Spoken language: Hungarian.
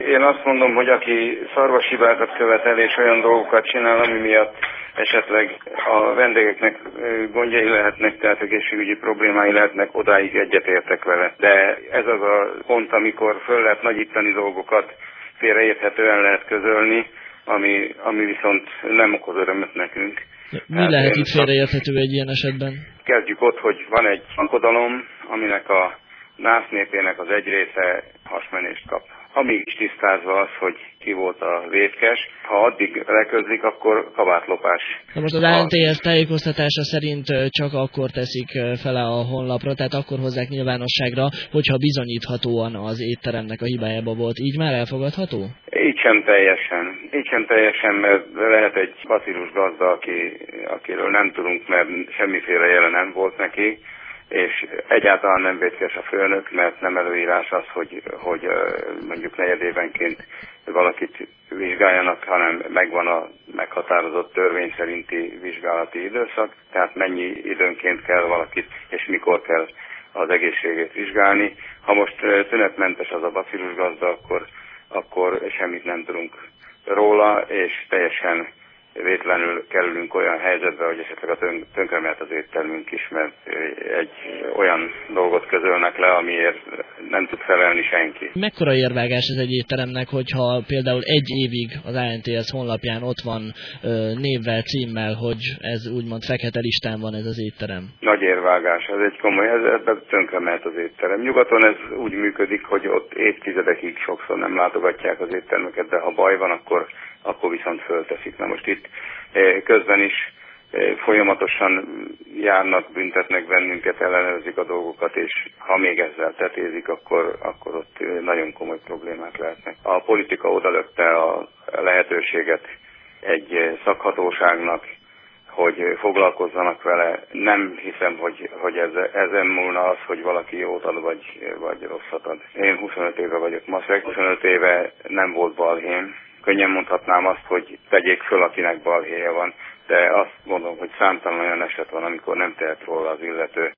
Én azt mondom, hogy aki szarvashibákat követel és olyan dolgokat csinál, ami miatt esetleg a vendégeknek gondjai lehetnek, tehát egészségügyi problémái lehetnek, odáig egyetértek vele. De ez az a pont, amikor föl lehet nagyítani dolgokat, félreérthetően lehet közölni, ami viszont nem okoz örömöt nekünk. Mi lehet itt félreérthető egy ilyen esetben? Kezdjük ott, hogy van egy aggodalom, aminek a nász népének az egy része hasmenést kap. Amíg is tisztázva az, hogy ki volt a vétkes, ha addig leközlik, akkor kabátlopás. Na most az ANTS tájékoztatása szerint csak akkor teszik fele a honlapra, tehát akkor hozzák nyilvánosságra, hogyha bizonyíthatóan az étteremnek a hibájába volt. Így már elfogadható? Így sem teljesen, mert lehet egy bacillus gazda, akiről nem tudunk, mert semmiféle jele nem volt neki, és egyáltalán nem vétkes a főnök, mert nem előírás az, hogy mondjuk negyedévenként valakit vizsgáljanak, hanem megvan a meghatározott törvény szerinti vizsgálati időszak, tehát mennyi időnként kell valakit, és mikor kell az egészségét vizsgálni. Ha most tünetmentes az a bacillus gazda, akkor semmit nem tudunk róla, és teljesen vétlenül kerülünk olyan helyzetbe, hogy esetleg tönkrement az éttermünk is, mert egy olyan dolgot közölnek le, amiért nem tud felelni senki. Mekkora érvágás ez egy étteremnek, hogyha például egy évig az ANTS honlapján ott van névvel, címmel, hogy ez úgymond fekete listán van ez az étterem? Nagy érvágás, ez egy komoly, ebben tönkrement az étterem. Nyugaton ez úgy működik, hogy ott évtizedekig sokszor nem látogatják az éttermeket, de ha baj van, akkor viszont fölteszik. Na most itt közben is folyamatosan járnak, büntetnek bennünket, ellenőrzik a dolgokat, és ha még ezzel tetézik, akkor ott nagyon komoly problémák lehetnek. A politika odalökte a lehetőséget egy szakhatóságnak, hogy foglalkozzanak vele. Nem hiszem, hogy ezen múlna az, hogy valaki jót ad, vagy rosszat ad. Én 25 éve vagyok maszek, 25 éve nem volt balhém. Könnyen mondhatnám azt, hogy tegyék föl, akinek balhéja van, de azt mondom, hogy számtalan olyan eset van, amikor nem tehet róla az illető.